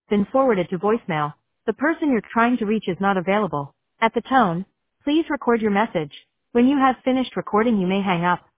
been forwarded to voicemail. The person you're trying to reach is not available. At the tone, please record your message. When you have finished recording, you may hang up.